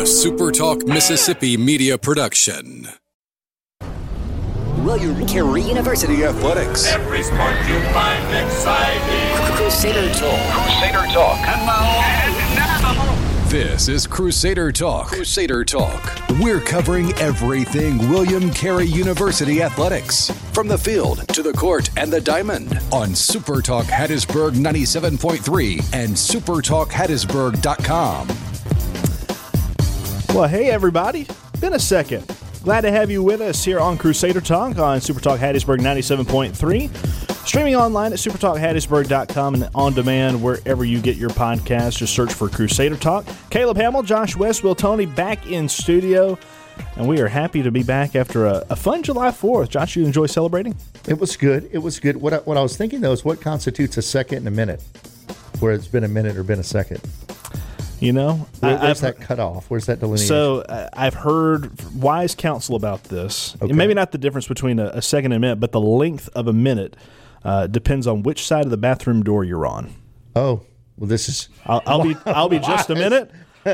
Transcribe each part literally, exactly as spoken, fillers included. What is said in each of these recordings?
A Super Talk Mississippi media production. William Carey University Athletics. Every sport you find exciting. Crusader Talk. Crusader Talk. And now, This is Crusader Talk. Crusader Talk. We're covering everything William Carey University Athletics. From the field to the court and the diamond. On Super Talk Hattiesburg ninety-seven point three and super talk hattiesburg dot com. Well, hey, everybody. Been a second. Glad to have you with us here on Crusader Talk on Super Talk Hattiesburg ninety-seven point three. Streaming online at super talk hattiesburg dot com and on demand wherever you get your podcasts. Just search for Crusader Talk. Caleb Hamill, Josh West, Will Tony back in studio. And we are happy to be back after a, a fun July fourth. Josh, you enjoy celebrating? It was good. It was good. What I, what I was thinking, though, is what constitutes a second and a minute, where it's been a minute or been a second. You know, Where, I, where's I've, that cutoff? Where's that delineation? So uh, I've heard wise counsel about this. Okay. Maybe not the difference between a, a second and a minute, but the length of a minute uh, depends on which side of the bathroom door you're on. Oh, well, this is I'll, I'll be I'll be just a minute.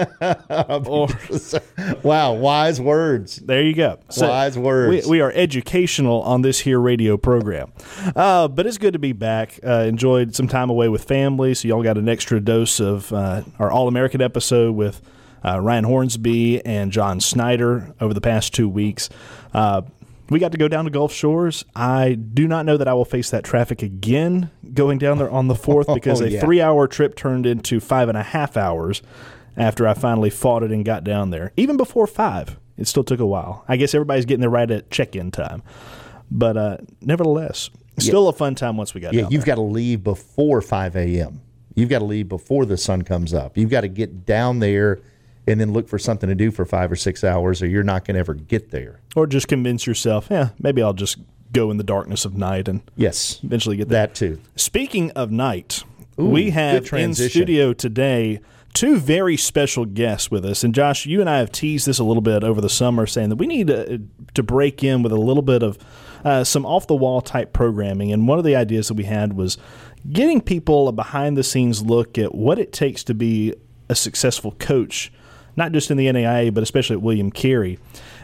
or, wow, wise words. There you go. So wise words. We, we are educational on this here radio program. Uh, but it's good to be back. Uh, enjoyed some time away with family, so y'all got an extra dose of uh, our All-American episode with uh, Ryan Hornsby and John Snyder over the past two weeks. Uh, we got to go down to Gulf Shores. I do not know that I will face that traffic again going down there on the fourth because oh, a yeah. three-hour trip turned into five and a half hours after I finally fought it and got down there. Even before five, it still took a while. I guess everybody's getting there right at check-in time. But uh, nevertheless, still yeah. a fun time once we got yeah, down you've there. got to leave before five a.m. You've got to leave before the sun comes up. You've got to get down there and then look for something to do for five or six hours, or you're not going to ever get there. Or just convince yourself, yeah, maybe I'll just go in the darkness of night and yes, eventually get there. That too. Speaking of night, Ooh, we have in studio today two very special guests with us. And Josh, you and I have teased this a little bit over the summer, saying that we need to, to break in with a little bit of uh, some off-the-wall type programming. And one of the ideas that we had was getting people a behind-the-scenes look at what it takes to be a successful coach, not just in the N A I A, but especially at William Carey.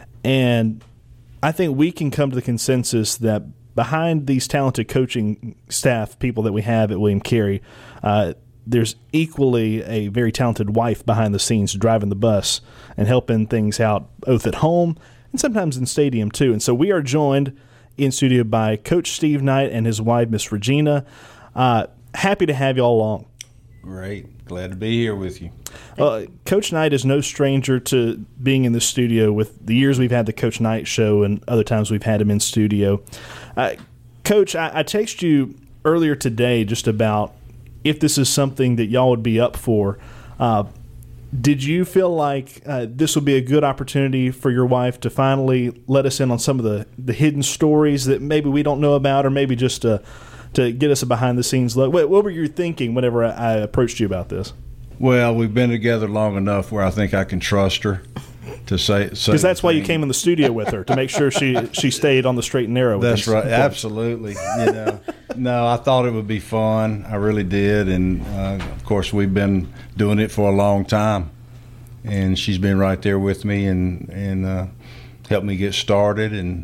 And I think we can come to the consensus that behind these talented coaching staff people that we have at William Carey, uh, there's equally a very talented wife behind the scenes driving the bus and helping things out both at home and sometimes in stadium too. And so we are joined in studio by Coach Steve Knight and his wife, Miss Regina. Uh, happy to have y'all along. Great. Glad to be here with you. Uh, Coach Knight is no stranger to being in the studio with the years we've had the Coach Knight show and other times we've had him in studio. Uh, Coach, I, I texted you earlier today just about if this is something that y'all would be up for. Uh, did you feel like uh, this would be a good opportunity for your wife to finally let us in on some of the, the hidden stories that maybe we don't know about, or maybe just to, to get us a behind-the-scenes look? What, what were you thinking whenever I, I approached you about this? Well, we've been together long enough where I think I can trust her to say – because that's why you came in the studio with her, to make sure she, she stayed on the straight and narrow. That's right. Absolutely. You know, no, I thought it would be fun. I really did. And, uh, of course, we've been doing it for a long time. And she's been right there with me and, and uh, helped me get started. And,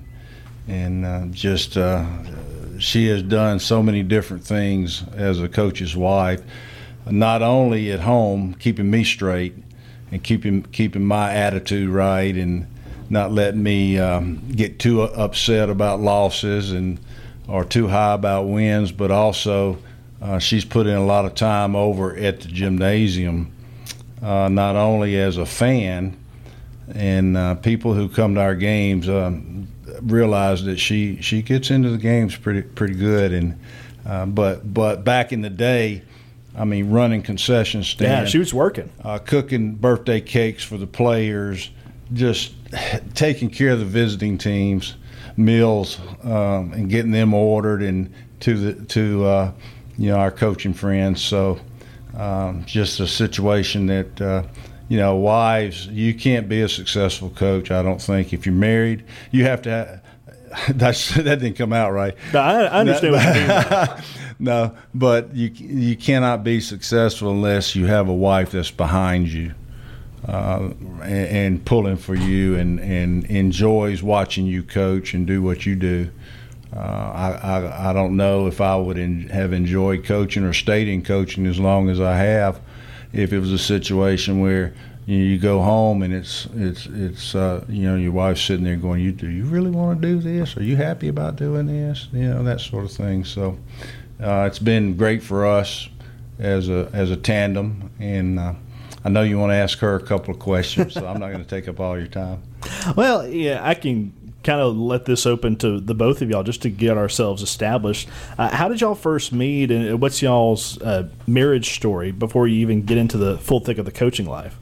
and uh, just uh, she has done so many different things as a coach's wife, not only at home, keeping me straight and keeping keeping my attitude right and not letting me um, get too upset about losses and or too high about wins, but also uh, she's put in a lot of time over at the gymnasium, uh, not only as a fan, and uh, people who come to our games um, realize that she, she gets into the games pretty pretty good. And uh, but but back in the day, I mean, running concession stand. Yeah, she was working. Uh, cooking birthday cakes for the players, just taking care of the visiting teams, meals, um, and getting them ordered and to the to uh, you know, our coaching friends. So um, just a situation that uh, you know, wives, you can't be a successful coach, I don't think. If you're married, you have to have, that's, that didn't come out right. No, I, I understand what you mean. No, but you you cannot be successful unless you have a wife that's behind you, uh, and, and pulling for you, and, and enjoys watching you coach and do what you do. Uh, I, I I don't know if I would in, have enjoyed coaching or stayed in coaching as long as I have if it was a situation where you, know, you go home and it's it's it's uh, you know, your wife's sitting there going, you do you really want to do this? Are you happy about doing this? You know, that sort of thing. So uh, it's been great for us as a as a tandem, and uh, I know you want to ask her a couple of questions, so I'm not going to take up all your time. Well, yeah, I can kind of let this open to the both of y'all just to get ourselves established. Uh, how did y'all first meet, and what's y'all's uh, marriage story before you even get into the full thick of the coaching life?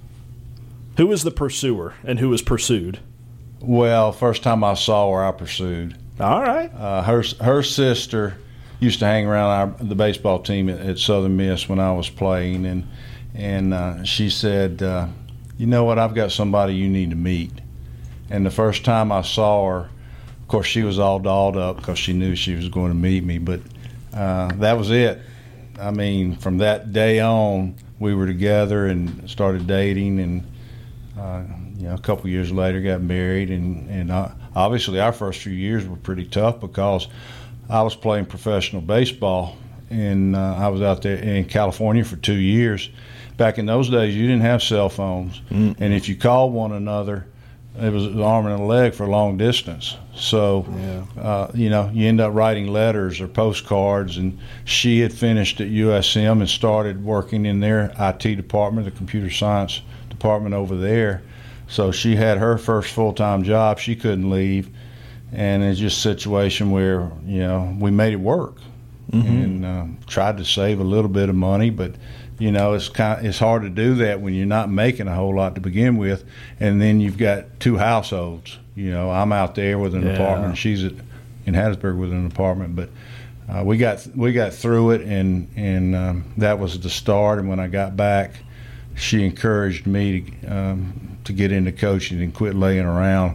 Who was the pursuer and who was pursued? Well, first time I saw her, I pursued. All right. Uh, her her sister used to hang around our, the baseball team at, at Southern Miss when I was playing, and and uh, she said, uh, you know what, I've got somebody you need to meet. And the first time I saw her, of course, she was all dolled up because she knew she was going to meet me. But uh, that was it. I mean, from that day on, we were together and started dating. And, uh, you know, a couple years later, got married. And, and uh, obviously, our first few years were pretty tough because I was playing professional baseball. And uh, I was out there in California for two years. Back in those days, you didn't have cell phones. Mm. And if you called one another, it was an arm and a leg for long distance. So, yeah. uh, you know, you end up writing letters or postcards. And she had finished at U S M and started working in their I T department, the computer science department over there. So she had her first full-time job. She couldn't leave. And it's just a situation where, you know, we made it work. Mm-hmm. And uh, tried to save a little bit of money, but you know, it's kind of, it's hard to do that when you're not making a whole lot to begin with, and then you've got two households. You know, I'm out there with an yeah. apartment, she's at, in Hattiesburg with an apartment, but uh, we got we got through it, and and um, that was the start. And when I got back, she encouraged me to um, to get into coaching and quit laying around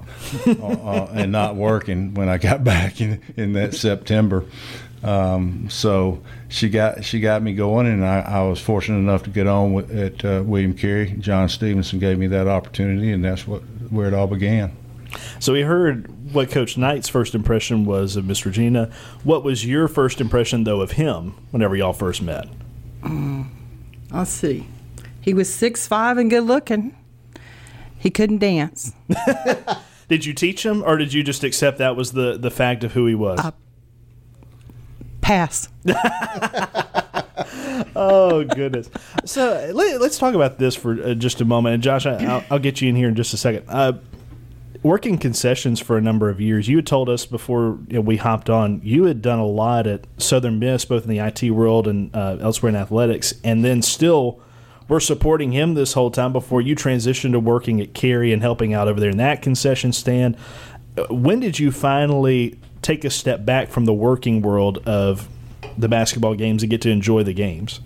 uh, and not working when I got back in in that September. Um, so she got she got me going, and I, I was fortunate enough to get on with, at uh, William Carey. John Stevenson gave me that opportunity, and that's what where it all began. So we heard what Coach Knight's first impression was of Miss Regina. What was your first impression, though, of him whenever y'all first met? Um, let's see. He was six five and good looking. He couldn't dance. Did you teach him, or did you just accept that was the, the fact of who he was? Uh, Pass. Oh, goodness. So let, let's talk about this for uh, just a moment. And, Josh, I, I'll, I'll get you in here in just a second. Uh, working concessions for a number of years, you had told us before you know, we hopped on, you had done a lot at Southern Miss, both in the I T world and uh, elsewhere in athletics, and then still were supporting him this whole time before you transitioned to working at Carey and helping out over there in that concession stand. When did you finally take a step back from the working world of the basketball games and get to enjoy the games?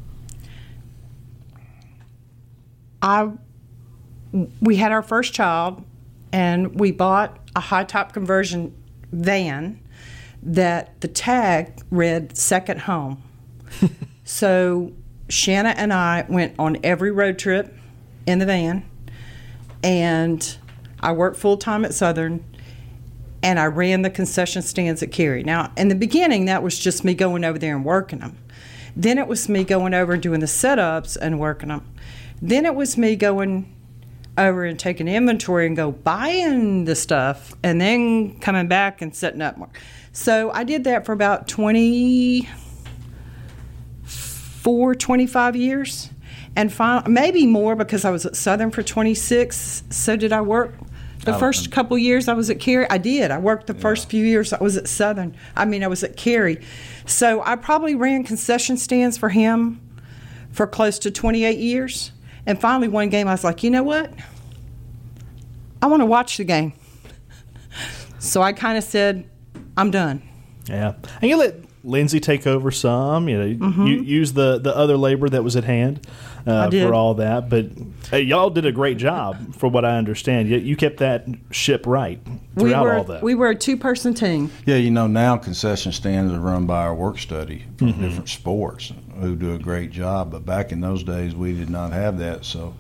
I we had our first child, and we bought a high-top conversion van that the tag read second home. So Shanna and I went on every road trip in the van, and I worked full-time at Southern, and I ran the concession stands at Carey. Now, in the beginning, that was just me going over there and working them. Then it was me going over and doing the setups and working them. Then it was me going over and taking inventory and go buying the stuff and then coming back and setting up more. So I did that for about twenty-four, twenty-five years. And finally, maybe more because I was at Southern for twenty-six. So did I work the oh, first couple years I was at Carey? I did. I worked the yeah. first few years I was at Southern. I mean, I was at Carey. So I probably ran concession stands for him for close to twenty-eight years. And finally, one game, I was like, you know what? I want to watch the game. So I kind of said, I'm done. Yeah. And you let Lindsay take over some, you know, mm-hmm. you use the, the other labor that was at hand uh, for all that. But uh, y'all did a great job, from what I understand. You, you kept that ship right throughout we were, all that. We were a two-person team. Yeah, you know, now concession stands are run by our work study from mm-hmm. different sports who do a great job. But back in those days, we did not have that. So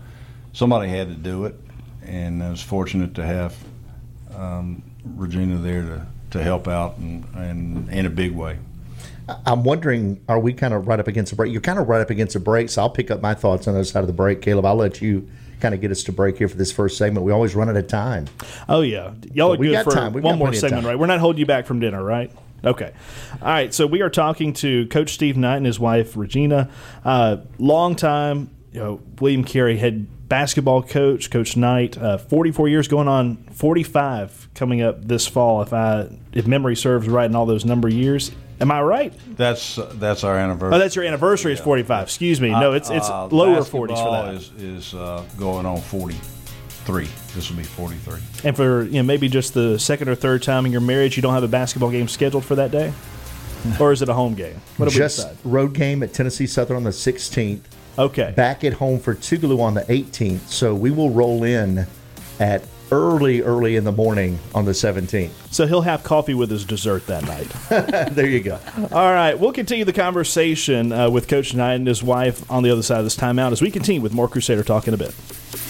somebody had to do it, and I was fortunate to have um, Regina there to, to help out and, and in a big way. I'm wondering, are we kind of right up against a break? You're kind of right up against a break, so I'll pick up my thoughts on the other side of the break. Caleb, I'll let you kind of get us to break here for this first segment. We always run out of time. Oh, yeah. Y'all are we good got for time. We've one got more plenty of segment, time. right? We're not holding you back from dinner, right? Okay. All right, so we are talking to Coach Steve Knight and his wife, Regina. Uh, long time, you know, William Carey head basketball coach, Coach Knight, uh, forty-four years going on forty-five coming up this fall, if I if memory serves right in all those number of years. Am I right? That's uh, that's our anniversary. Oh, that's your anniversary is forty-five. Excuse me. No, it's it's uh, lower forties for that. Is is uh, going on forty-three. This will be forty-three. And for you know maybe just the second or third time in your marriage, you don't have a basketball game scheduled for that day, or is it a home game? What do we Just decide? road game at Tennessee Southern on the sixteenth. Okay. Back at home for Tougaloo on the eighteenth. So we will roll in at early, early in the morning on the seventeenth. So he'll have coffee with his dessert that night. There you go. All right, we'll continue the conversation uh, with Coach Knight and his wife on the other side of this timeout as we continue with more Crusader Talk in a bit.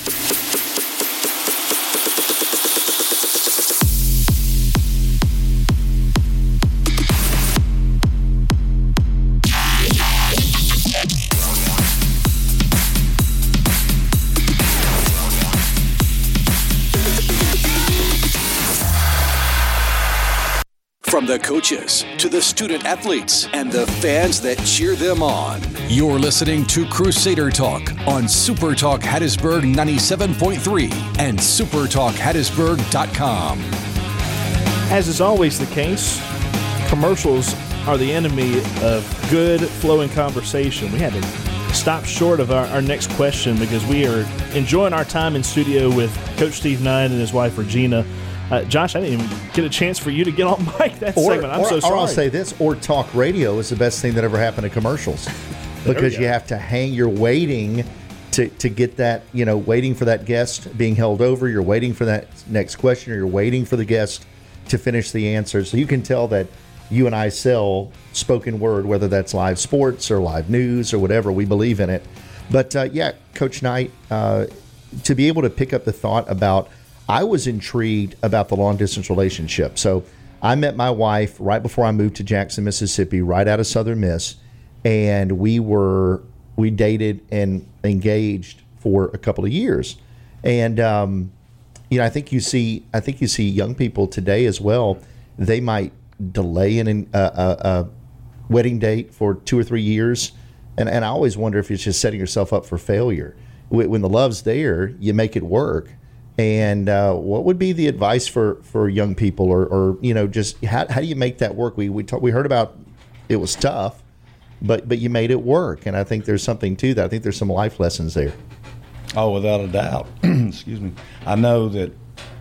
From the coaches to the student athletes and the fans that cheer them on, you're listening to Crusader Talk on Super Talk Hattiesburg ninety-seven point three and super talk hattiesburg dot com. As is always the case, commercials are the enemy of good flowing conversation. We had to stop short of our, our next question because we are enjoying our time in studio with Coach Steve Knight and his wife Regina. Uh, Josh, I didn't even get a chance for you to get on mic that Or, segment. I'm or, so sorry. Or I'll say this, or talk radio is the best thing that ever happened to commercials. Because go. you have to hang, you're waiting to, to get that, you know, waiting for that guest being held over. You're waiting for that next question, or you're waiting for the guest to finish the answer. So you can tell that you and I sell spoken word, whether that's live sports or live news or whatever. We believe in it. But, uh, yeah, Coach Knight, uh, to be able to pick up the thought about, I was intrigued about the long-distance relationship. So I met my wife right before I moved to Jackson, Mississippi, right out of Southern Miss, and we were we dated and engaged for a couple of years. And um, you know, I think you see I think you see young people today as well. They might delay an, a, a, a wedding date for two or three years, and and I always wonder if it's just setting yourself up for failure. When the love's there, you make it work. And uh, what would be the advice for, for young people, or, or you know, just how, how do you make that work? We we talk, we heard about it was tough, but but you made it work, and I think there's something to that. I think there's some life lessons there. Oh, without a doubt. Excuse me. I know that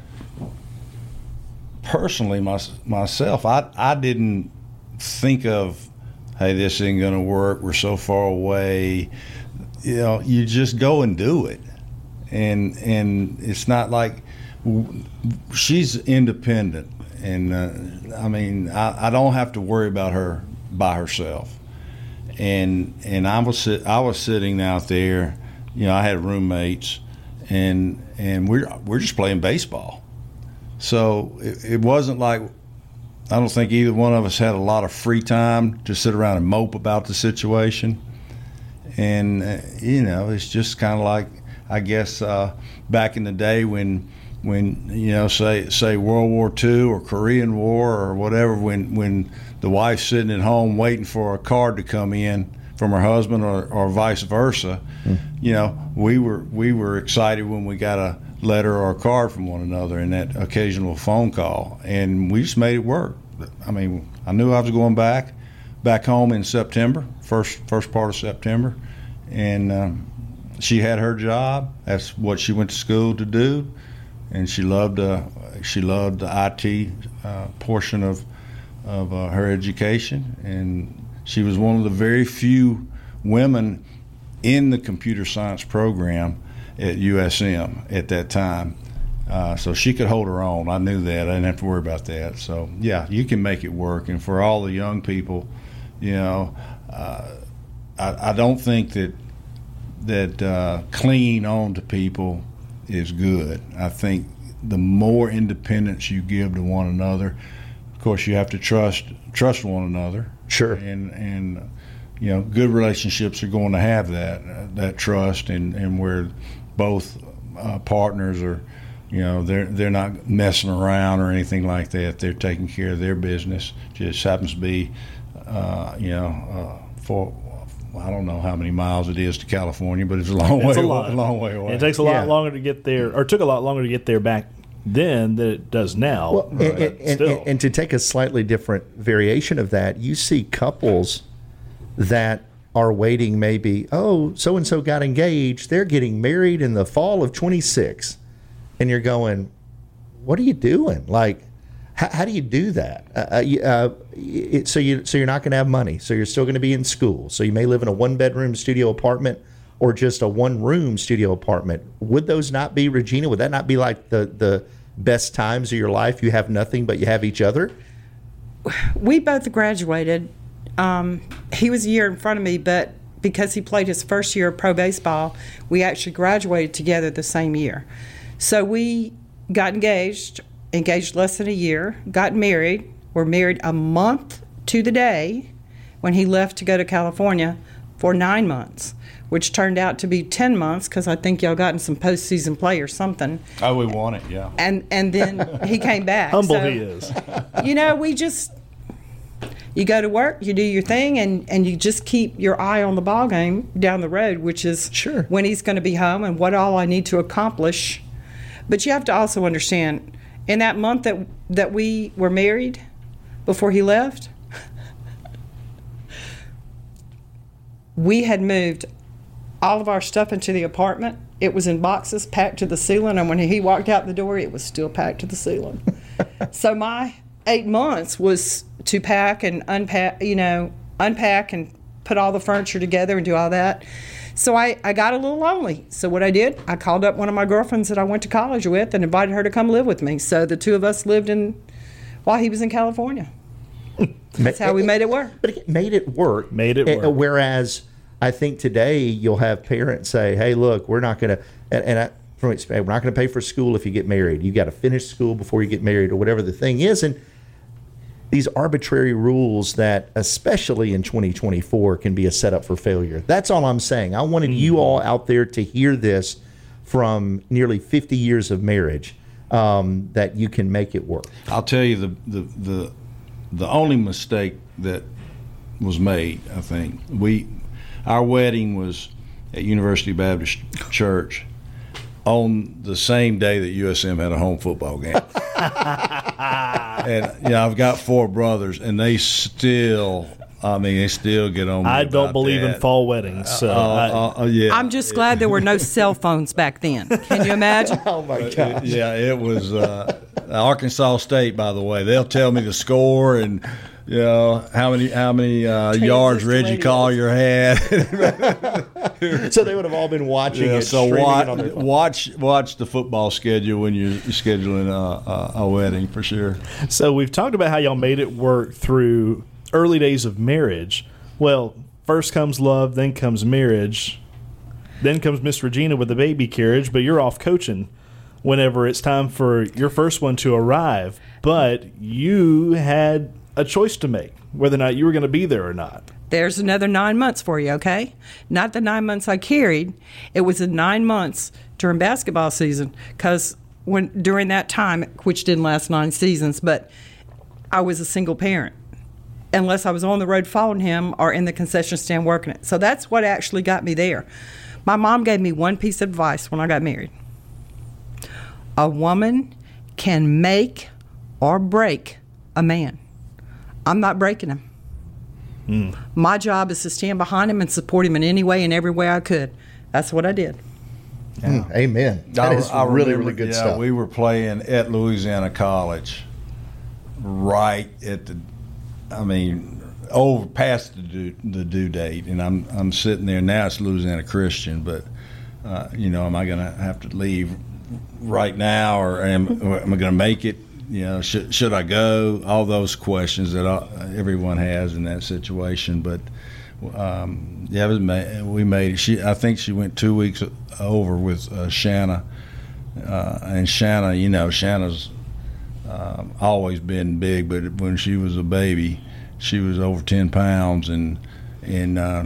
personally, my, myself, I I didn't think of, hey, this ain't gonna work. We're so far away. You know, you just go and do it. And and it's not like she's independent, and uh, I mean I, I don't have to worry about her by herself. And and I was sit, I was sitting out there, you know, I had roommates, and and we're we're just playing baseball. So it, it wasn't like, I don't think either one of us had a lot of free time to sit around and mope about the situation. And uh, you know, it's just kind of like, I guess uh, back in the day when, when you know, say say World War Two or Korean War or whatever, when when the wife's sitting at home waiting for a card to come in from her husband, or, or vice versa, mm. you know, we were we were excited when we got a letter or a card from one another, and that occasional phone call, and we just made it work. I mean, I knew I was going back back home in September, first first part of September, and. Um, She had her job. That's what she went to school to do, and she loved uh, she loved the I T uh, portion of of uh, her education. And she was one of the very few women in the computer science program at U S M at that time. Uh, so she could hold her own. I knew that. I didn't have to worry about that. So yeah, you can make it work. And for all the young people, you know, uh, I, I don't think that that uh, cling on to people is good. I think the more independence you give to one another, of course, you have to trust trust one another. Sure. And and you know, good relationships are going to have that uh, that trust, and, and where both uh, partners are, you know, they're they're not messing around or anything like that. They're taking care of their business. Just happens to be, uh, you know, uh, for I don't know how many miles it is to California, but it's a long It's way, a lot. a long way away. And it takes a lot Yeah. longer to get there, or took a lot longer to get there back then than it does now. Well, and, But and, and, still. and to take a slightly different variation of that, you see couples that are waiting maybe, oh, so-and-so got engaged. They're getting married in the fall of twenty-six. And you're going, what are you doing? Like, how, how do you do that? Uh, you- uh, it, so, you, so you're not going to have money. So you're still going to be in school. So you may live in a one-bedroom studio apartment or just a one-room studio apartment. Would those not be, Regina, would that not be like the, the best times of your life? You have nothing, but you have each other? We both graduated. Um, he was a year in front of me, but because he played his first year of pro baseball, we actually graduated together the same year. So we got engaged, engaged less than a year, got married. We're married a month to the day when he left to go to California for nine months, which turned out to be ten months because I think y'all got in some postseason play or something. Oh, we won it, yeah. And and then he came back. Humble So, he is. You know, we just, you go to work, you do your thing, and, and you just keep your eye on the ball game down the road, which is Sure. when he's going to be home and what all I need to accomplish. But you have to also understand, in that month that that we were married, before he left, we had moved all of our stuff into the apartment. It was in boxes packed to the ceiling, and when he walked out the door, it was still packed to the ceiling. So my eight months was to pack and unpack, you know, unpack and put all the furniture together and do all that. So I, I got a little lonely. So what I did, I called up one of my girlfriends that I went to college with and invited her to come live with me. So the two of us lived in, while he was in California. That's how we made it work. But it made it work. Made it Uh, work. Whereas I think today you'll have parents say, "Hey, look, we're not going to," and, and I, from experience, we're not going to pay for school if you get married. You got to finish school before you get married, or whatever the thing is. And these arbitrary rules that, especially in twenty twenty-four, can be a setup for failure. That's all I'm saying. I wanted Mm-hmm. you all out there to hear this from nearly fifty years of marriage, um, that you can make it work. I'll tell you the, the the the only mistake that was made, I think, we our wedding was at University Baptist Church on the same day that U S M had a home football game. And you know, I've got four brothers, and they still, I mean, they still get on me I don't about believe in that. fall weddings. So Uh, I- uh, uh, yeah. I'm just glad there were no cell phones back then. Can you imagine? Oh my God! Yeah, it was uh, Arkansas State, by the way. They'll tell me the score and you know how many how many uh, yards Reggie radios. Collier had. So they would have all been watching Yeah, it. so streaming watch, it on their phone. watch watch the football schedule when you're scheduling a, a, a wedding for sure. So we've talked about how y'all made it work through early days of marriage. Well, first comes love, then comes marriage, then comes Miss Regina with the baby carriage, but you're off coaching whenever it's time for your first one to arrive. But you had a choice to make, whether or not you were going to be there or not. There's another nine months for you, okay? Not the nine months I carried. It was the nine months during basketball season, because when during that time, which didn't last nine seasons, but I was a single parent, unless I was on the road following him or in the concession stand working it. So that's what actually got me there. My mom gave me one piece of advice when I got married. A woman can make or break a man. I'm not breaking him. Mm. My job is to stand behind him and support him in any way and every way I could. That's what I did. Mm, amen. That is I really, remember, really good yeah, stuff. We were playing at Louisiana College, right at the, I mean, over past the due, the due date, and I'm I'm sitting there now. It's Louisiana Christian, but uh, you know, am I going to have to leave right now, or am, or am I going to make it? You know, should should I go? All those questions that all, everyone has in that situation. But um, yeah, it was ma- we made it. She, I think she went two weeks over with uh, Shanna, uh, and Shanna, you know, Shanna's um, always been big, but when she was a baby, she was over ten pounds and and uh,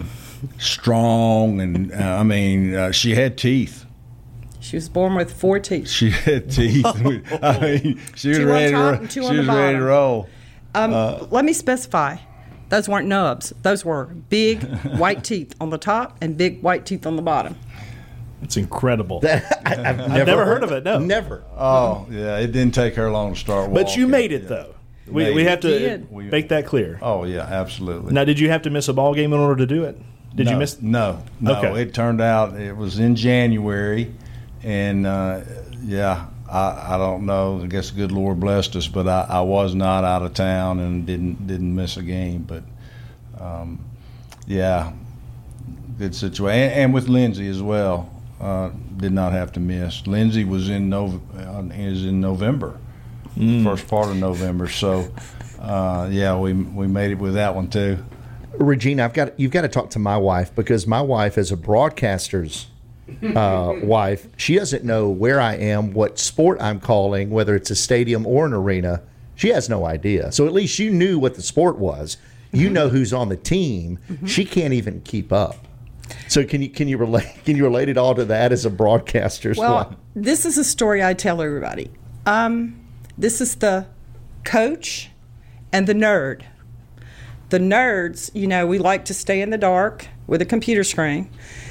strong, and uh, I mean, uh, she had teeth. She was born with four teeth. She had teeth. I mean, she was Two on ready to top ro- and two she on the was ready to bottom. roll. Um, Uh, let me specify. Those weren't nubs. Those were big white teeth on the top and big white teeth on the bottom. It's incredible. That, I, I've never, never heard of it, no. Never. Oh, yeah, it didn't take her long to start walking. But you made it, Yeah. though. We, Made we it. have to Did. make that clear. Oh, yeah, absolutely. Now, did you have to miss a ball game in order to do it? Did no, you miss? No, no. Okay. It turned out it was in January, and uh, yeah, I, I don't know. I guess the good Lord blessed us, but I, I was not out of town and didn't didn't miss a game. But um, yeah, good situation. And, and with Lindsay as well, uh, did not have to miss. Lindsay was in Nov- uh, is in November, Mm. first part of November. So uh, yeah, we we made it with that one too. Regina, I've got you've got to talk to my wife, because my wife, as a broadcaster's uh, wife, she doesn't know where I am, what sport I'm calling, whether it's a stadium or an arena. She has no idea. So at least you knew what the sport was. You know who's on the team. She can't even keep up. So can you can you relate can you relate it all to that as a broadcaster's Well, wife? this is a story I tell everybody. Um, this is the coach and the nerd. The nerds, you know, we like to stay in the dark with a computer screen.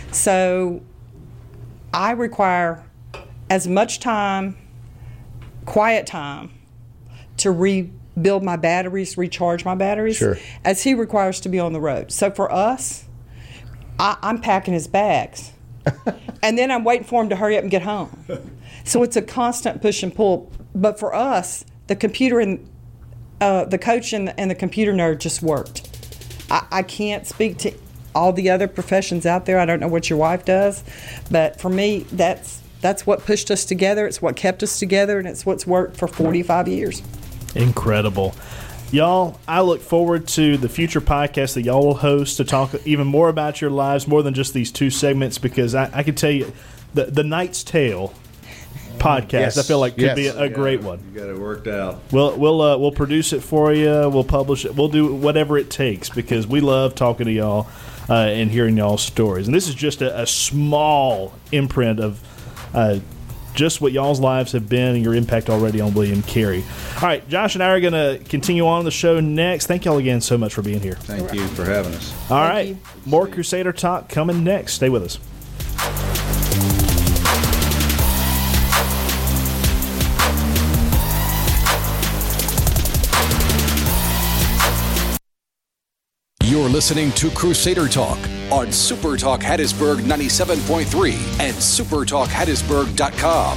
So I require as much time, quiet time, to rebuild my batteries, recharge my batteries, Sure. as he requires to be on the road. So for us, I, I'm packing his bags. And then I'm waiting for him to hurry up and get home. So it's a constant push and pull. But for us, the computer and uh, the coach and the, and the computer nerd just worked. I, I can't speak to all the other professions out there. I don't know what your wife does, but for me, that's that's what pushed us together. It's what kept us together, and it's what's worked for forty-five years. Incredible. Y'all, I look forward to the future podcasts that y'all will host to talk even more about your lives, more than just these two segments, because I, I can tell you the, the Knight's Tale podcast, Yes, I feel like could yes. be a, a great one. You got it worked out. We'll we'll uh, we'll produce it for you. We'll publish it. We'll do whatever it takes, because we love talking to y'all uh, and hearing y'all's stories. And this is just a, a small imprint of uh, just what y'all's lives have been and your impact already on William Carey. All right, Josh and I are going to continue on the show next. Thank y'all again so much for being here. Thank you for having us. All Thank right, you. more Crusader talk coming next. Stay with us. You're listening to Crusader Talk on Super Talk Hattiesburg ninety-seven point three and super talk hattiesburg dot com.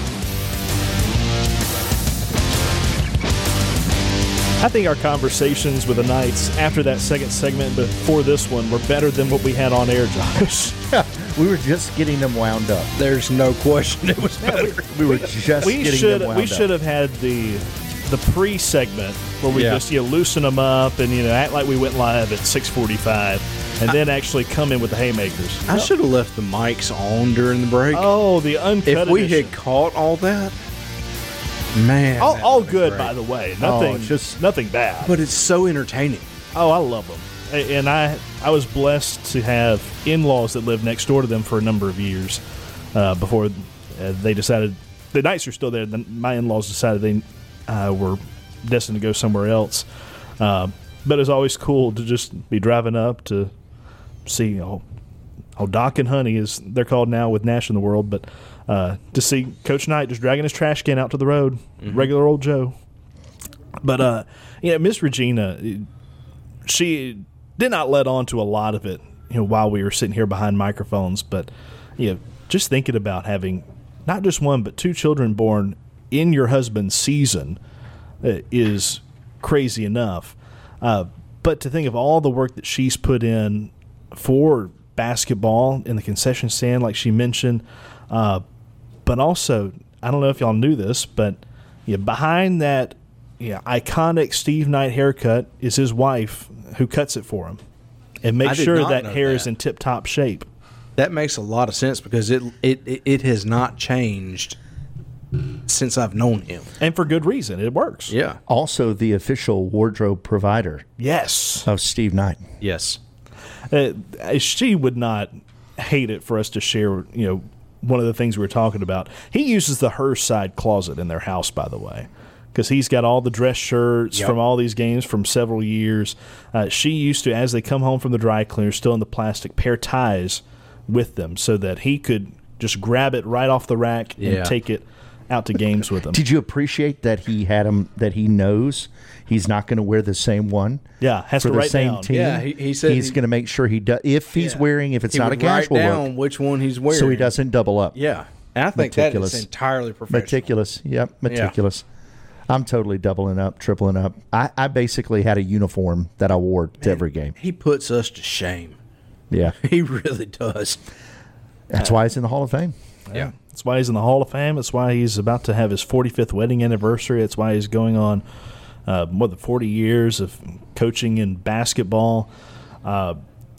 I think our conversations with the Knights after that second segment before this one were better than what we had on air, Josh. We were just getting them wound up. There's no question it was better. We were just we getting should them wound we up. should have had the the pre-segment where we Yeah. just you know, loosen them up and you know act like we went live at six forty-five and then actually come in with the haymakers. I should have left the mics on during the break. Oh, the uncut if we edition. had caught all that, man. all, that all would've been good, great. by the way. Nothing, it's just nothing bad. But it's so entertaining. Oh, I love them. A- And I I was blessed to have in-laws that lived next door to them for a number of years uh, before uh, they decided the Knights are still there. Then my in-laws decided they uh, were destined to go somewhere else. Uh, but it's always cool to just be driving up to see oh, oh Doc and Honey as they're called now with Nash in the world, but uh, to see Coach Knight just dragging his trash can out to the road, Mm-hmm. regular old Joe. But uh, yeah, Miss Regina, she did not let on to a lot of it, you know, while we were sitting here behind microphones. But you know, just thinking about having not just one but two children born in your husband's season uh, is crazy enough. Uh, but to think of all the work that she's put in for basketball in the concession stand, like she mentioned, uh, but also, I don't know if y'all knew this, but yeah, behind that yeah, iconic Steve Knight haircut is his wife who cuts it for him and make I did sure not that know hair is that. in tip-top shape. That makes a lot of sense because it it it, it has not changed since I've known him. And for good reason. It works. Yeah. Also, the official wardrobe provider Yes. of Steve Knight. Yes. Uh, she would not hate it for us to share, you know, one of the things we were talking about. He uses the her side closet in their house, by the way, because he's got all the dress shirts Yep. from all these games from several years. Uh, she used to, as they come home from the dry cleaner, still in the plastic, pair ties with them so that he could just grab it right off the rack Yeah. and take it out to games with him. Did you appreciate that he had him? That he knows he's not going to wear the same one. Yeah, has for to the write same down. team. Yeah, he- he said he's he- going to make sure he does. If he's Yeah. wearing, if it's He not a would write casual down look, which one he's wearing, so he doesn't double up. Yeah, and I think that Meticulous. is entirely professional. Meticulous. Yep, meticulous. I'm totally doubling up, tripling up. I, I basically had a uniform that I wore to every game. He puts us to shame. Yeah, He really does. that's why he's in the Hall of Fame. Yeah. That's why he's in the Hall of Fame. It's why he's about to have his forty-fifth wedding anniversary. It's why he's going on uh, more than forty years of coaching in basketball. Uh,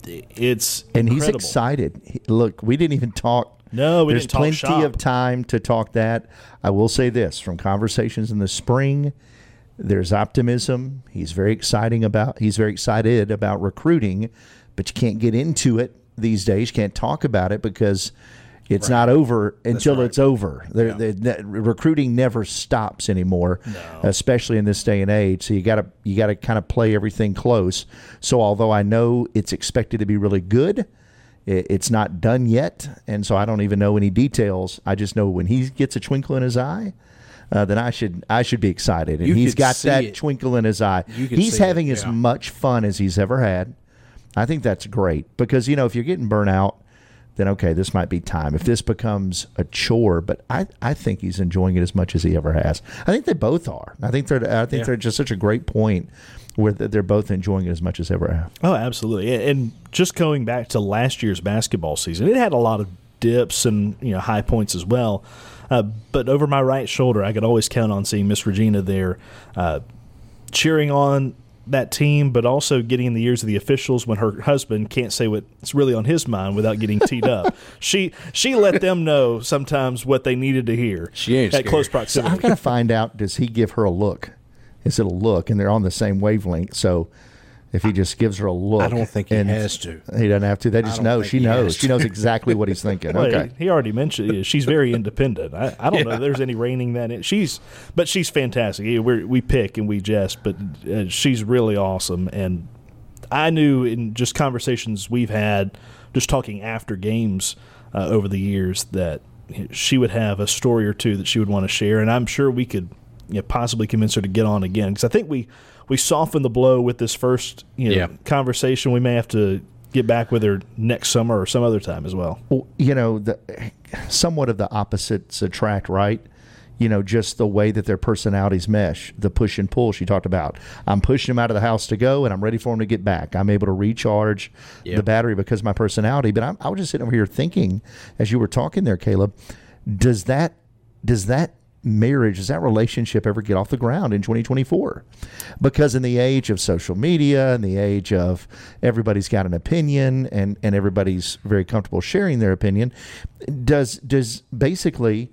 it's And he's incredible. excited. He- look, we didn't even talk. No, we There's didn't talk plenty shop. of time to talk that. I will say this from conversations in the spring. There's optimism. He's very exciting about. He's very excited about recruiting, but you can't get into it these days. You can't talk about it because it's not over until right. it's over. There, there- that- recruiting never stops anymore, especially in this day and age. So you got to you got to kind of play everything close. So although I know it's expected to be really good, it, it's not done yet, and so I don't even know any details. I just know when he gets a twinkle in his eye. Uh, then I should I should be excited, and You he's could got see that it. twinkle in his eye. You could He's see it, having as yeah. much fun as he's ever had. I think that's great because you know if you're getting burnt out, then okay, this might be time. If this becomes a chore, but I, I think he's enjoying it as much as he ever has. I think they both are. I think they're I think Yeah. they're just such a great point where they're both enjoying it as much as ever have. Oh, absolutely. And just going back to last year's basketball season, it had a lot of dips and you know high points as well. Uh, but over my right shoulder, I could always count on seeing Miss Regina there, uh, cheering on that team, but also getting in the ears of the officials when her husband can't say what's really on his mind without getting teed up. She she let them know sometimes what they needed to hear. She ain't at scared. close So proximity. I've got to find out, does he give her a look? Is it a look? And they're on the same wavelength. So if he just gives her a look. I don't think he and has to. He doesn't have to. They just don't know. think She he has knows. to. She knows exactly what he's thinking. Well, Okay. he, he already mentioned yeah, she's very independent. I, I don't know if there's any reining that in. She's, but she's fantastic. Yeah, we're, we pick and we jest, but uh, she's really awesome. And I knew in just conversations we've had, just talking after games uh, over the years, that she would have a story or two that she would want to share. And I'm sure we could you know, possibly convince her to get on again because I think we we softened the blow with this first you know, Yeah. conversation. We may have to get back with her next summer or some other time as well. Well, you know, the, somewhat of the opposites attract, right? You know, just the way that their personalities mesh, the push and pull she talked about. I'm pushing him out of the house to go, and I'm ready for him to get back. I'm able to recharge Yep. the battery because of my personality. But I'm, I was just sitting over here thinking, as you were talking there, Caleb, does that does that marriage, does that relationship ever get off the ground in twenty twenty-four? Because in the age of social media, in the age of everybody's got an opinion and, and everybody's very comfortable sharing their opinion, does does basically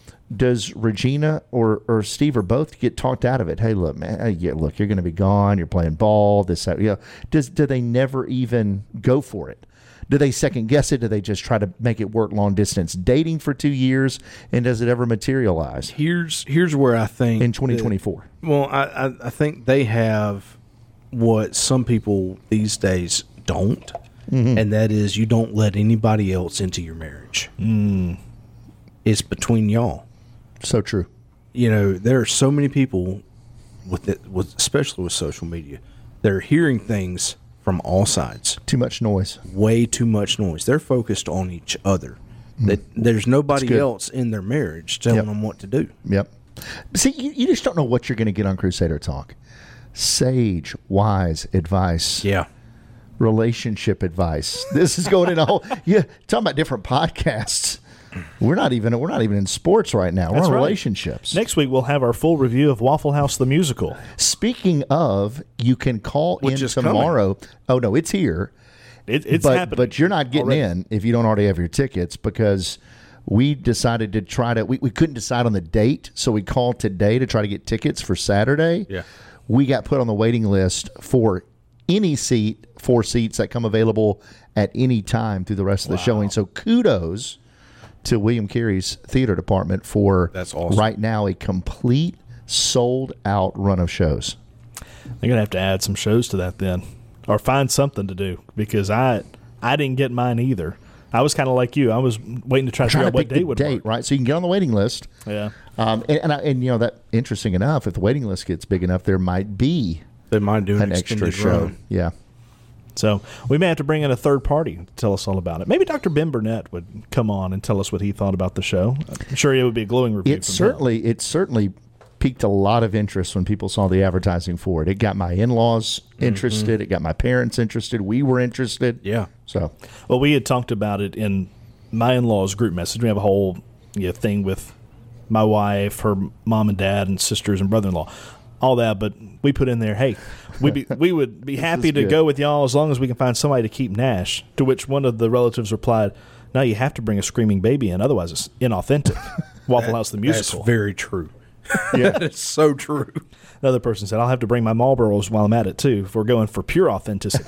does Regina or, or Steve or both get talked out of it? Hey, look, man, uh, yeah, look, you're going to be gone. You're playing ball. This, that, you know, does do they never even go for it? Do they second guess it? Do they just try to make it work long distance dating for two years? And does it ever materialize Here's here's where I think in twenty twenty-four? that- well, I, I I think they have what some people these days don't, and that is you don't let anybody else into your marriage. Mm. It's between y'all. So true. You know, there are so many people with it, with especially with social media, they're hearing things from all sides. Too much noise. Way too much noise. They're focused on each other. That there's nobody good. else in their marriage telling Yep. them what to do. Yep. See, you, you just don't know what you're going to get on Crusader Talk. Sage, wise advice. Yeah. Relationship advice. This is going in a whole. Yeah, talking about different podcasts. We're not even. We're not even in sports right now. We're That's on right. relationships. Next week, we'll have our full review of Waffle House the musical. Speaking of, you can call Which in is tomorrow. Oh no, it's here. It, it's but, happening. But you're not getting already. in if you don't already have your tickets, because we decided to try to we, we couldn't decide on the date, so we called today to try to get tickets for Saturday. Yeah. We got put on the waiting list for any seat, four seats that come available at any time through the rest of the showing. So kudos to William Carey's theater department for That's awesome. right now a complete sold out run of shows. They're gonna have to add some shows to that then, or find something to do, because I I didn't get mine either. I was kind of like you. I was waiting to try to Trying figure to out what pick day the would date, work. right? So you can get on the waiting list. Yeah. Um, and and, I, and you know that interesting enough, if the waiting list gets big enough, there might be They might do an, an extra extended show. run. Yeah. So we may have to bring in a third party to tell us all about it. Maybe Doctor Ben Burnett would come on and tell us what he thought about the show. I'm sure it would be a glowing review. It from certainly him. it certainly piqued a lot of interest when people saw the advertising for it. It got my in-laws interested. It got my parents interested. We were interested. Yeah. So Well, we had talked about it in my in-laws group message. We have a whole you know, thing with my wife, her mom and dad, and sisters and brother-in-law, all that. But we put in there, hey, we be, we would be happy to good. go with y'all as long as we can find somebody to keep Nash. To which one of the relatives replied, "No, you have to bring a screaming baby in, otherwise it's inauthentic." Waffle House the musical. That's very true. yeah, It's so true. Another person said, "I'll have to bring my Marlboros while I'm at it too, if we're going for pure authenticity."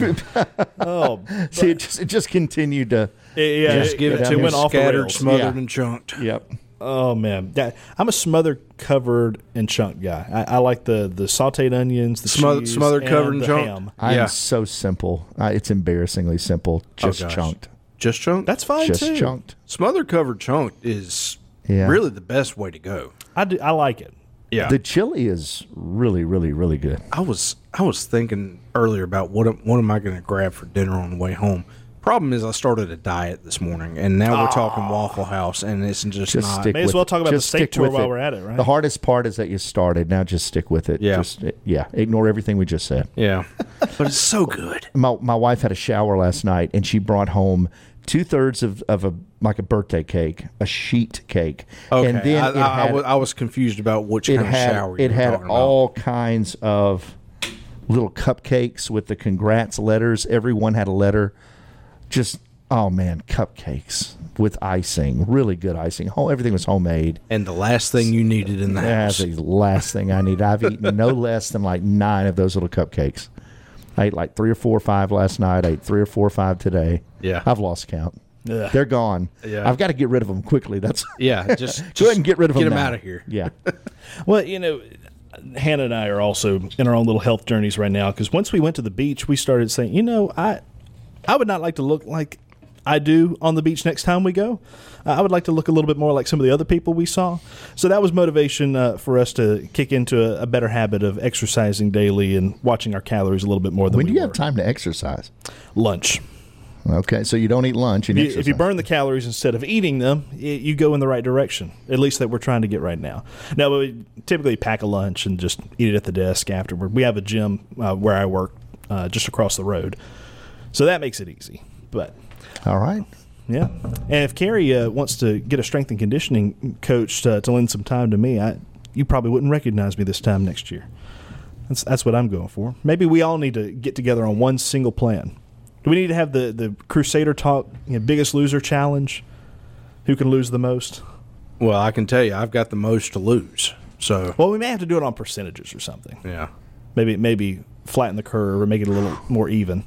oh, see, it just it just continued to. yeah, Just give it it to went me off the scattered, rails. smothered, Yeah. and chunked. Yep. Oh man, that, I'm a smothered, covered, and chunked guy. I, I like the the sautéed onions, the Smothered- cheese, smothered, covered, and the chunked? ham. I'm Yeah. so simple. Uh, it's embarrassingly simple. Just gosh. chunked. Just chunked? That's fine Just too. chunked. Smothered, covered, chunked is Yeah. really the best way to go. I do. I like it. Yeah. The chili is really, really, really good. I was I was thinking earlier about what am- what am I going to grab for dinner on the way home. Problem is, I started a diet this morning, and now we're talking Waffle House, and it's just, Just not. stick May as with well it. talk about the Just steak stick tour with while it. we're at it, right? The hardest part is that you started. Now just stick with it. Yeah. Just, yeah. Ignore everything we just said. Yeah, but it's so good. My my wife had a shower last night, and she brought home two thirds of, of a like a birthday cake, a sheet cake. Okay, And then I, it I, I had, was, I was confused about which it kind had of shower you it were had talking all kinds of little cupcakes with the congrats letters. Everyone had a letter. Just oh man, cupcakes with icing, really good icing. Oh, everything was homemade. about. And the last thing you needed in the That's house. the last thing I need. I've eaten no less than like nine of those little cupcakes. I ate like three or four or five last night. I ate three or four or five today. Yeah. I've lost count. Ugh. They're gone. Yeah. I've got to get rid of them quickly. That's Yeah, just, go ahead and get rid of get them. them now. out of here. Yeah. Well, you know, Hannah and I are also in our own little health journeys right now, because once we went to the beach, we started saying, you know, I, I would not like to look like I do on the beach next time we go. Uh, I would like to look a little bit more like some of the other people we saw. So that was motivation uh, for us to kick into a, a better habit of exercising daily and watching our calories a little bit more than When we do you were. have time to exercise? Lunch. Okay, so you don't eat lunch and If you, exercise. if you burn the calories instead of eating them, y you go in the right direction. At least that we're trying to get right now. Now, we typically pack a lunch and just eat it at the desk afterward. We have a gym uh, where I work uh, just across the road, so that makes it easy. But All right. yeah, and if Carrie uh, wants to get a strength and conditioning coach to, to lend some time to me, I you probably wouldn't recognize me this time next year. That's that's what I'm going for. Maybe we all need to get together on one single plan. Do we need to have the, the Crusader Talk, you know, Biggest Loser Challenge? Who can lose the most? Well, I can tell you, I've got the most to lose. So, Well, we may have to do it on percentages or something. yeah. Maybe maybe flatten the curve or make it a little more even.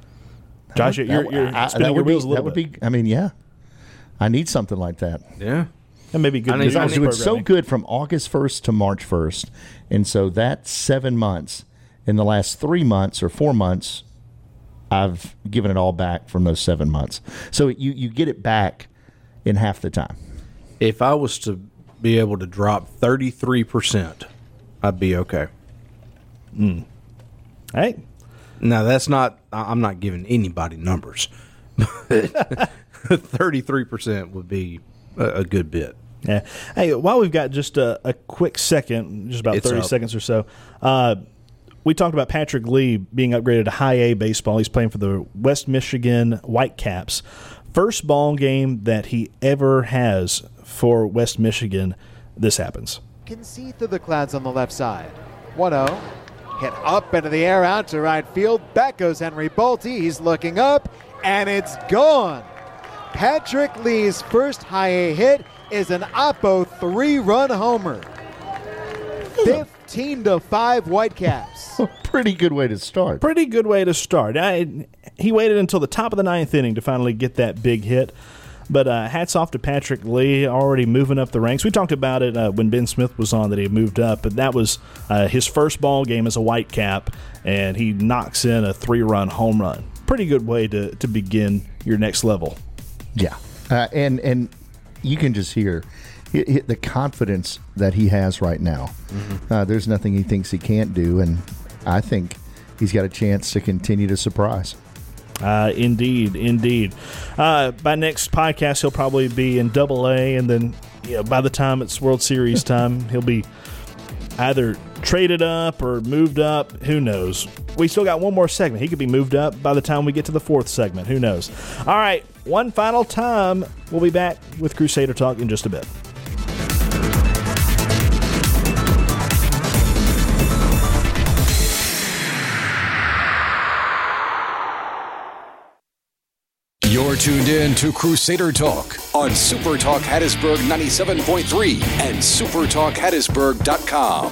Josh, you're, That- you're I- spinning that your would be, wheels a little That would bit. be. I mean, yeah. I need something like that. Yeah. That may be good. I need- Because I was business doing so programming. good from August first to March first, and so that's seven months. In the last three months or four months, I've given it all back from those seven months. So you you get it back in half the time. If I was to be able to drop thirty-three percent, I'd be okay. Hey, Now, that's not, I- I'm not giving anybody numbers. thirty-three percent would be a, a good bit. yeah. Hey, while we've got just a, a quick second, just about It's thirty up. seconds or so, uh, we talked about Patrick Lee being upgraded to high A baseball. He's playing for the West Michigan Whitecaps. First ball game that he ever has for West Michigan. This happens. Can see through the clouds on the left side. one oh. hit up into the air out to right field. Back goes Henry Bolte. He's looking up, and it's gone. Patrick Lee's first high A hit is an Oppo three-run homer. fifteen to five Whitecaps. Pretty good way to start. Pretty good way to start. I, he waited until the top of the ninth inning to finally get that big hit. But uh, hats off to Patrick Lee, already moving up the ranks. We talked about it uh, when Ben Smith was on, that he had moved up, but that was uh, his first ball game as a Whitecap, and he knocks in a three-run home run. Pretty good way to, to begin your next level. Yeah, uh, and and you can just hear it, it, the confidence that he has right now. Mm-hmm. Uh, there's nothing he thinks he can't do, and I think he's got a chance to continue to surprise. Uh, indeed, indeed. Uh, by next podcast, he'll probably be in Double A, and then you know, by the time it's World Series time, he'll be either traded up or moved up. Who knows? We still got one more segment. He could be moved up by the time we get to the fourth segment. Who knows? All right, one final time. We'll be back with Crusader Talk in just a bit. You're tuned in to Crusader Talk on Super Talk Hattiesburg ninety-seven point three and super talk hattiesburg dot com.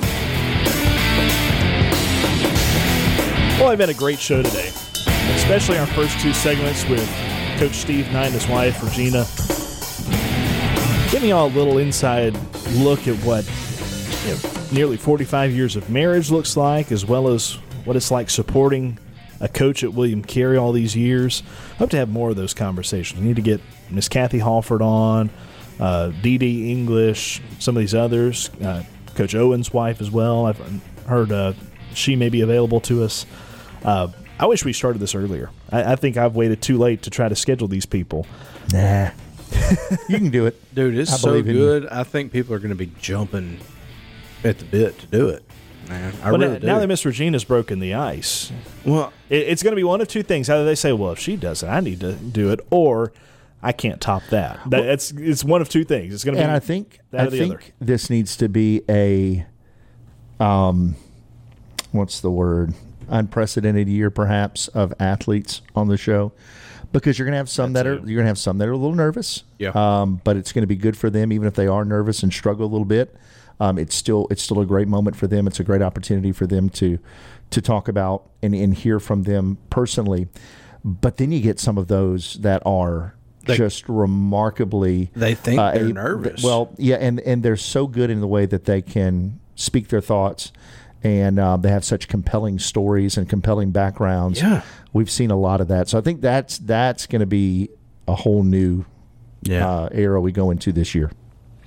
Well, it's been a great show today, especially our first two segments with Coach Steve Knight and his wife, Regina. Giving y'all a little inside look at what you know, nearly forty-five years of marriage looks like, as well as what it's like supporting a coach at William Carey all these years. I hope to have more of those conversations. We need to get Miss Kathy Halford on, uh, Dee Dee English, some of these others, uh, Coach Owen's wife as well. I've heard uh, she may be available to us. Uh, I wish we started this earlier. I, I think I've waited too late to try to schedule these people. Nah. You can do it. Dude, it's I so believe in good. you. I think people are going to be jumping at the bit to do it. Man, I well, really now, do. now that Miss Regina's broken the ice, well, it, it's going to be one of two things. Either they say, well, if she does it, I need to do it, or I can't top that. that Well, it's, it's one of two things. It's going to be and I think that I or the think other. this needs to be a, um, what's the word? Unprecedented year, perhaps, of athletes on the show, because you're going to have some That's that are it. you're going to have some that are a little nervous. Yeah. Um, but it's going to be good for them, even if they are nervous and struggle a little bit. Um, it's still it's still a great moment for them. It's a great opportunity for them to to talk about and, and hear from them personally. But then you get some of those that are They- just remarkably They think they're a- nervous. Well, yeah, and and they're so good in the way that they can speak their thoughts, and um, they have such compelling stories and compelling backgrounds. Yeah. We've seen a lot of that. So I think that's that's going to be a whole new yeah. uh, era we go into this year.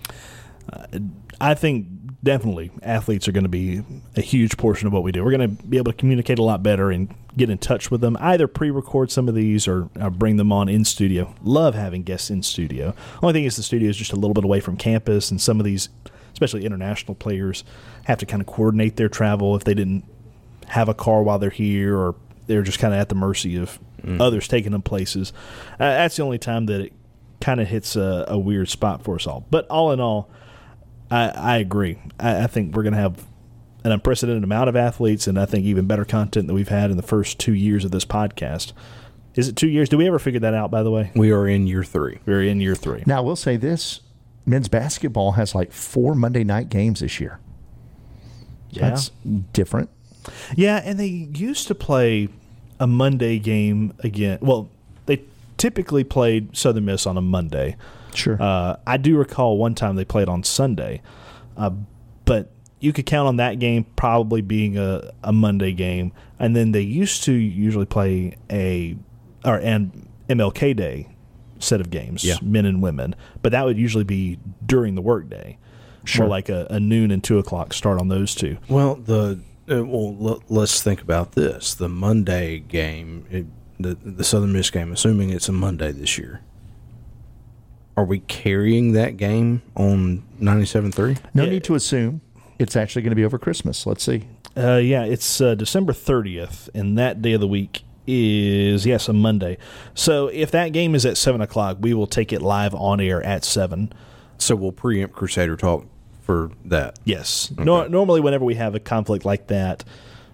I think definitely athletes are going to be a huge portion of what we do. We're going to be able to communicate a lot better and get in touch with them, either pre-record some of these or, or bring them on in studio. Love having guests in studio. Only thing is the studio is just a little bit away from campus, and some of these, especially international players, have to kind of coordinate their travel if they didn't have a car while they're here, or they're just kind of at the mercy of mm. others taking them places. Uh, that's the only time that it kind of hits a, a weird spot for us all. But all in all, I, I agree. I, I think we're going to have an unprecedented amount of athletes, and I think even better content than we've had in the first two years of this podcast. Is it two years? Did we ever figure that out, by the way? We are in year three. We're in year three. Now, I will say this. Men's basketball has like four Monday night games this year. Yeah. That's different. Yeah, and they used to play a Monday game again. Well, they typically played Southern Miss on a Monday. Sure. Uh, I do recall one time they played on Sunday, uh, but you could count on that game probably being a, a Monday game. And then they used to usually play a or an M L K Day set of games, Yeah. men and women, but that would usually be during the workday. Sure. More like a, a noon and two o'clock start on those two. Well, the uh, well, l- let's think about this. The Monday game, it, the the Southern Miss game, assuming it's a Monday this year. Are we carrying that game on ninety-seven point three? No Yeah. need to assume it's actually going to be over Christmas. Let's see. Uh, yeah, it's uh, December thirtieth, and that day of the week is, yes, a Monday. So if that game is at seven o'clock, we will take it live on air at seven. So we'll preempt Crusader Talk for that. Yes. Okay. Nor- normally, whenever we have a conflict like that,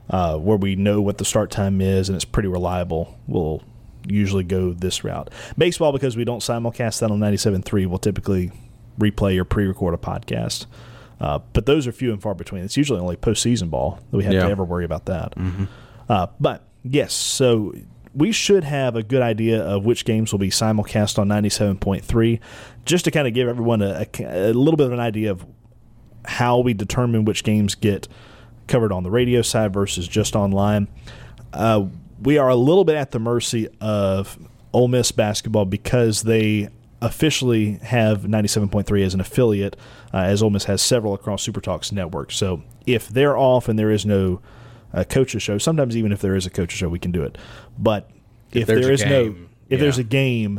uh, where we know what the start time is and it's pretty reliable, we'll usually go this route. Baseball, because we don't simulcast that on ninety-seven point three, we'll typically replay or pre-record a podcast. Uh, but those are few and far between. It's usually only postseason ball that we have yeah. to ever worry about that. Mm-hmm. Uh, but, yes, so we should have a good idea of which games will be simulcast on ninety-seven point three, just to kind of give everyone a, a, a little bit of an idea of how we determine which games get covered on the radio side versus just online. Uh, we are a little bit at the mercy of Ole Miss basketball because they officially have ninety-seven point three as an affiliate, uh, as Ole Miss has several across SuperTalk's network. So if they're off and there is no uh, coach's show, sometimes even if there is a coach's show, we can do it. But if, if there is game, no, if yeah. there's a game,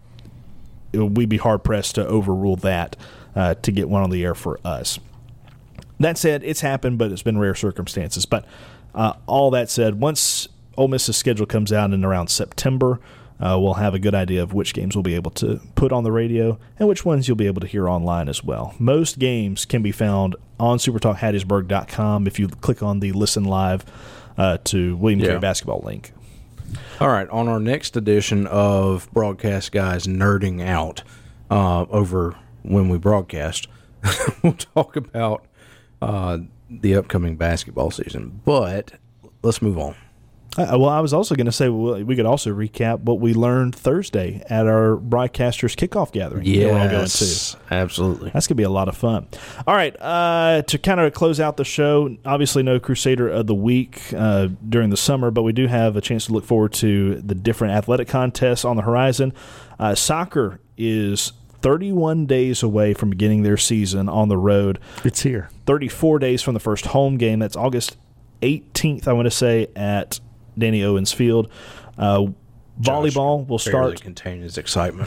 it, we'd be hard pressed to overrule that uh, to get one on the air for us. That said, it's happened, but it's been rare circumstances. But uh, all that said, once Ole Miss's schedule comes out in around September, uh, we'll have a good idea of which games we'll be able to put on the radio and which ones you'll be able to hear online as well. Most games can be found on super talk hattiesburg dot com if you click on the Listen Live uh, to William Yeah. Carey Basketball link. All right, on our next edition of Broadcast Guys Nerding Out uh, over when we broadcast, we'll talk about uh, the upcoming basketball season. But let's move on. Uh, well, I was also going to say well, we could also recap what we learned Thursday at our broadcasters kickoff gathering. that we're all going Yes, to. absolutely. That's going to be a lot of fun. All right, uh, to kind of close out the show, obviously no Crusader of the Week uh, during the summer, but we do have a chance to look forward to the different athletic contests on the horizon. Uh, soccer is thirty-one days away from beginning their season on the road. It's here. thirty-four days from the first home game. That's August eighteenth, I want to say, at Danny Owens Field. Uh, volleyball will Barely start. contain his excitement.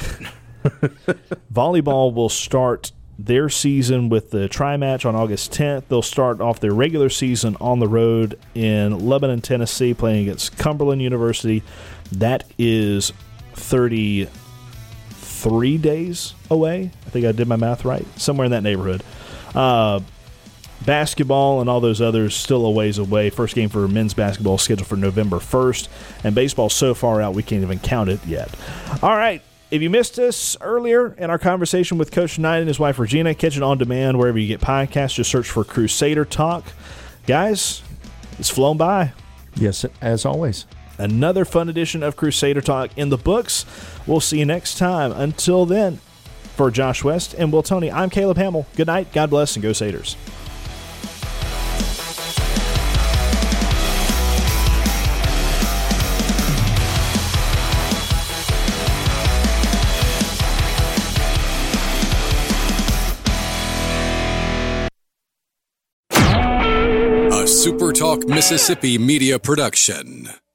Volleyball will start their season with the tri-match on August tenth. They'll start off their regular season on the road in Lebanon, Tennessee, playing against Cumberland University. That is thirty-three days away. I think I did my math right. Somewhere in that neighborhood. Uh, basketball and all those others still a ways away. First game for men's basketball is scheduled for November first. And baseball's so far out we can't even count it yet. All right. If you missed us earlier in our conversation with Coach Knight and his wife Regina, catch it on demand wherever you get podcasts. Just search for Crusader Talk. Guys, it's flown by. Yes, as always. Another fun edition of Crusader Talk in the books. We'll see you next time. Until then, for Josh West and Will Tony, I'm Caleb Hamill. Good night, God bless, and go Saders. SuperTalk Mississippi Media Production.